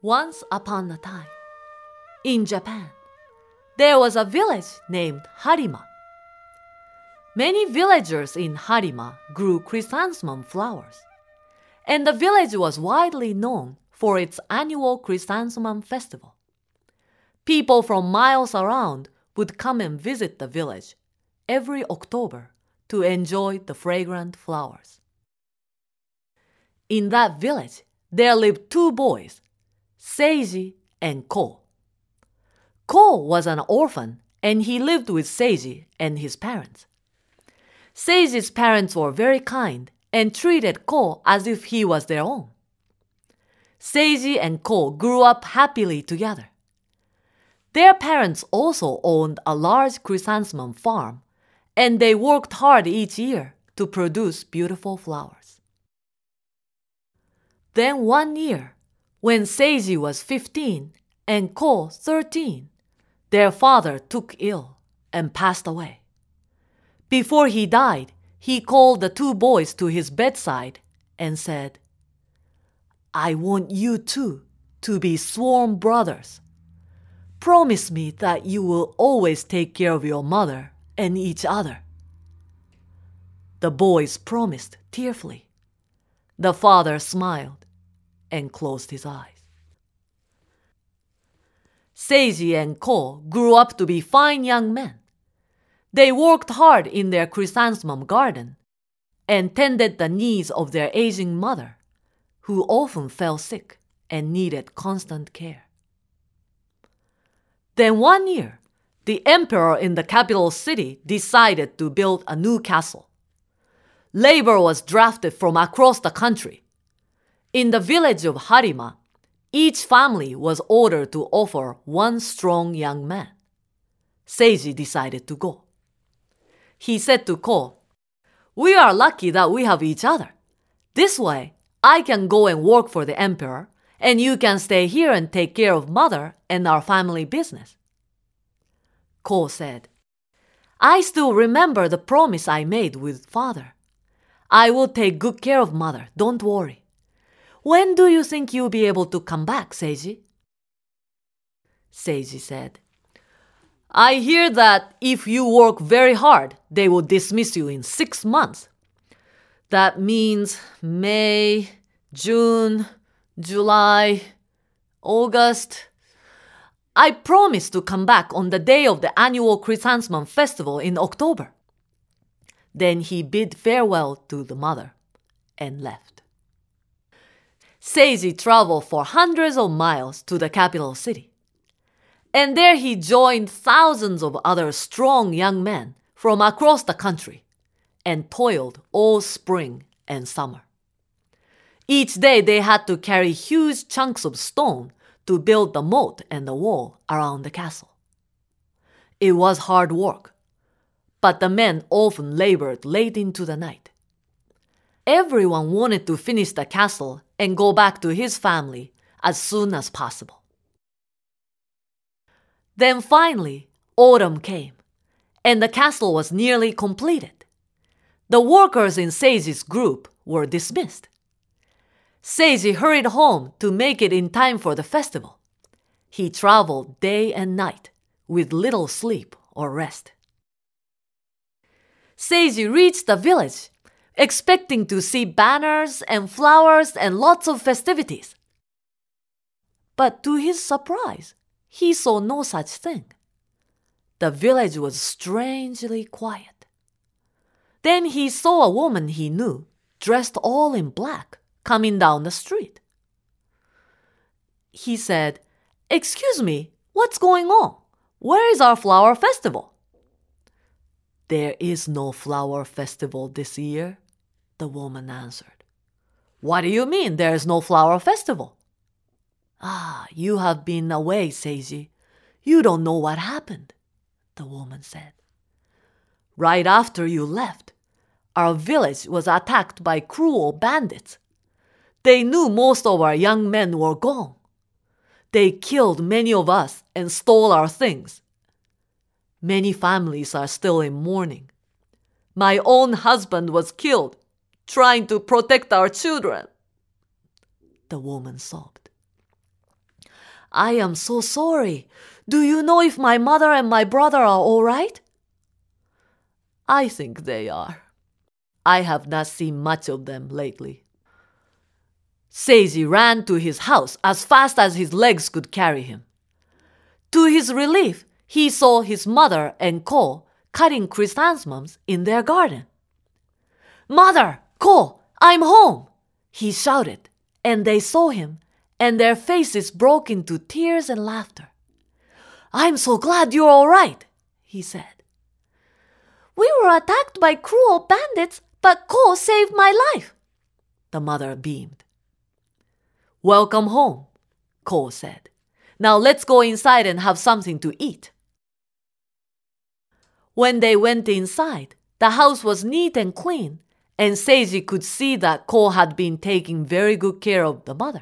Once upon a time, in Japan, there was a village named Harima. Many villagers in Harima grew chrysanthemum flowers, and the village was widely known for its annual chrysanthemum festival. People from miles around would come and visit the village every October to enjoy the fragrant flowers. In that village, there lived two boys, Seiji and Ko. Ko was an orphan, and he lived with Seiji and his parents. Seiji's parents were very kind and treated Ko as if he was their own. Seiji and Ko grew up happily together. Their parents also owned a large chrysanthemum farm, and they worked hard each year to produce beautiful flowers. Then one year, when Seiji was 15 and Ko 13, their father took ill and passed away. Before he died, he called the two boys to his bedside and said, "I want you two to be sworn brothers. Promise me that you will always take care of your mother and each other." The boys promised tearfully. The father smiled and closed his eyes. Seiji and Ko grew up to be fine young men. They worked hard in their chrysanthemum garden and tended the needs of their aging mother, who often fell sick and needed constant care. Then one year, the emperor in the capital city decided to build a new castle. Labor was drafted from across the country. In the village of Harima, each family was ordered to offer one strong young man. Seiji decided to go. He said to Ko, "We are lucky that we have each other. This way, I can go and work for the emperor, and you can stay here and take care of mother and our family business." Ko said, "I still remember the promise I made with father. I will take good care of mother, don't worry. When do you think you'll be able to come back, Seiji?" Seiji said, "I hear that if you work very hard, they will dismiss you in 6 months. That means May, June, July, August. I promise to come back on the day of the annual chrysanthemum festival in October." Then he bid farewell to the mother and left. Seiji traveled for hundreds of miles to the capital city. And there he joined thousands of other strong young men from across the country and toiled all spring and summer. Each day they had to carry huge chunks of stone to build the moat and the wall around the castle. It was hard work, but the men often labored late into the night. Everyone wanted to finish the castle and go back to his family as soon as possible. Then finally, autumn came, and the castle was nearly completed. The workers in Seiji's group were dismissed. Seiji hurried home to make it in time for the festival. He traveled day and night with little sleep or rest. Seiji reached the village, expecting to see banners and flowers and lots of festivities. But to his surprise, he saw no such thing. The village was strangely quiet. Then he saw a woman he knew, dressed all in black, coming down the street. He said, "Excuse me, what's going on? Where is our flower festival?" "There is no flower festival this year," the woman answered. "What do you mean there is no flower festival?" "Ah, you have been away, Seiji. You don't know what happened," the woman said. "Right after you left, our village was attacked by cruel bandits. They knew most of our young men were gone. They killed many of us and stole our things. Many families are still in mourning. My own husband was killed, trying to protect our children." The woman sobbed. I am so sorry. Do you know if my mother and my brother are all right? I think they are. I have not seen much of them lately. Seiji ran to his house as fast as his legs could carry him. To his relief, he saw his mother and Ko cutting chrysanthemums in their garden. "Mother, Ko, I'm home!" he shouted, and they saw him, and their faces broke into tears and laughter. "I'm so glad you're all right," he said. "We were attacked by cruel bandits, but Ko saved my life," the mother beamed. "Welcome home," Ko said. "Now let's go inside and have something to eat." When they went inside, the house was neat and clean, and Seiji could see that Ko had been taking very good care of the mother.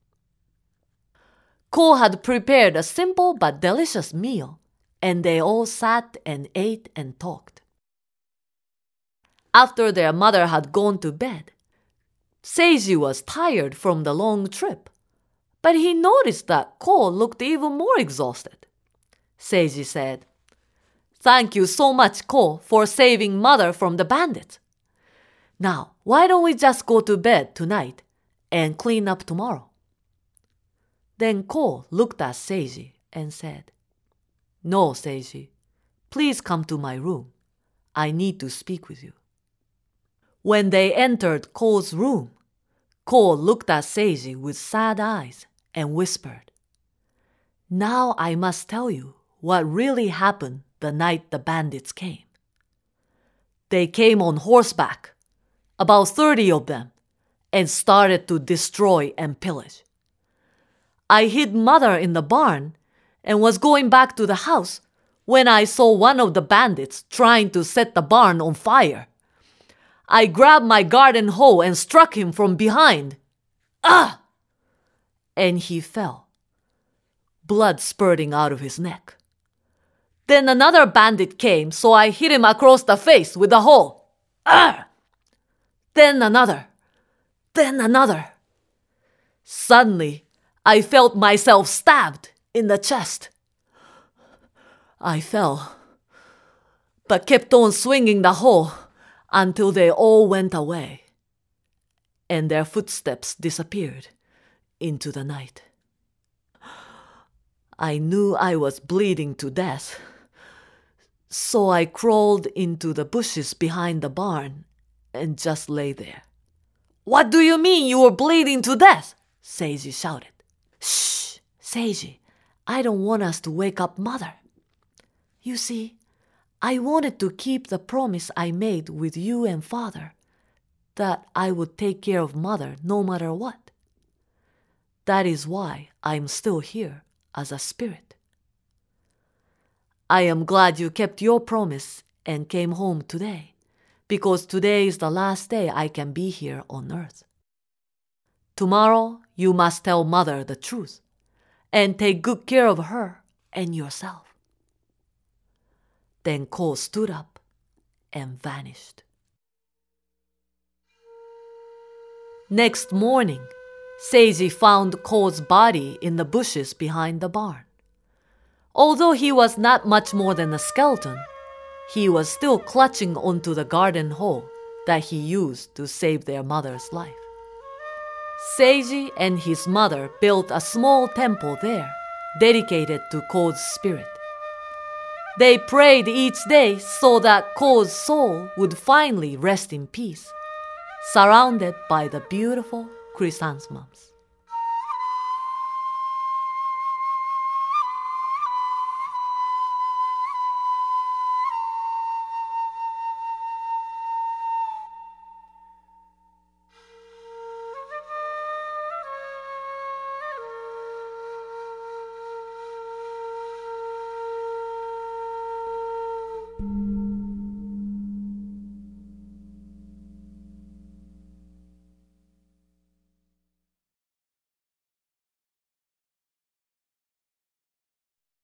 Ko had prepared a simple but delicious meal, and they all sat and ate and talked. After their mother had gone to bed, Seiji was tired from the long trip, but he noticed that Ko looked even more exhausted. Seiji said, "Thank you so much, Ko, for saving mother from the bandits. Now, why don't we just go to bed tonight and clean up tomorrow?" Then Ko looked at Seiji and said, "No, Seiji, please come to my room. I need to speak with you." When they entered Ko's room, Ko looked at Seiji with sad eyes and whispered, "Now I must tell you what really happened the night the bandits came. They came on horseback, about 30 of them, and started to destroy and pillage. I hid mother in the barn and was going back to the house when I saw one of the bandits trying to set the barn on fire. I grabbed my garden hoe and struck him from behind. Ah! And he fell, blood spurting out of his neck. Then another bandit came, so I hit him across the face with the hoe. Ah! Then another. Then another. Suddenly, I felt myself stabbed in the chest. I fell, but kept on swinging the hoe until they all went away, and their footsteps disappeared into the night. I knew I was bleeding to death, so I crawled into the bushes behind the barn and just lay there." "What do you mean you were bleeding to death?" Seiji shouted. "Shh, Seiji, I don't want us to wake up mother. You see, I wanted to keep the promise I made with you and father, that I would take care of mother no matter what. That is why I'm still here as a spirit. I am glad you kept your promise and came home today, because today is the last day I can be here on earth. Tomorrow you must tell mother the truth and take good care of her and yourself." Then Ko stood up and vanished. Next morning, Seiji found Ko's body in the bushes behind the barn. Although he was not much more than a skeleton, he was still clutching onto the garden hoe that he used to save their mother's life. Seiji and his mother built a small temple there, dedicated to Ko's spirit. They prayed each day so that Ko's soul would finally rest in peace, surrounded by the beautiful chrysanthemums.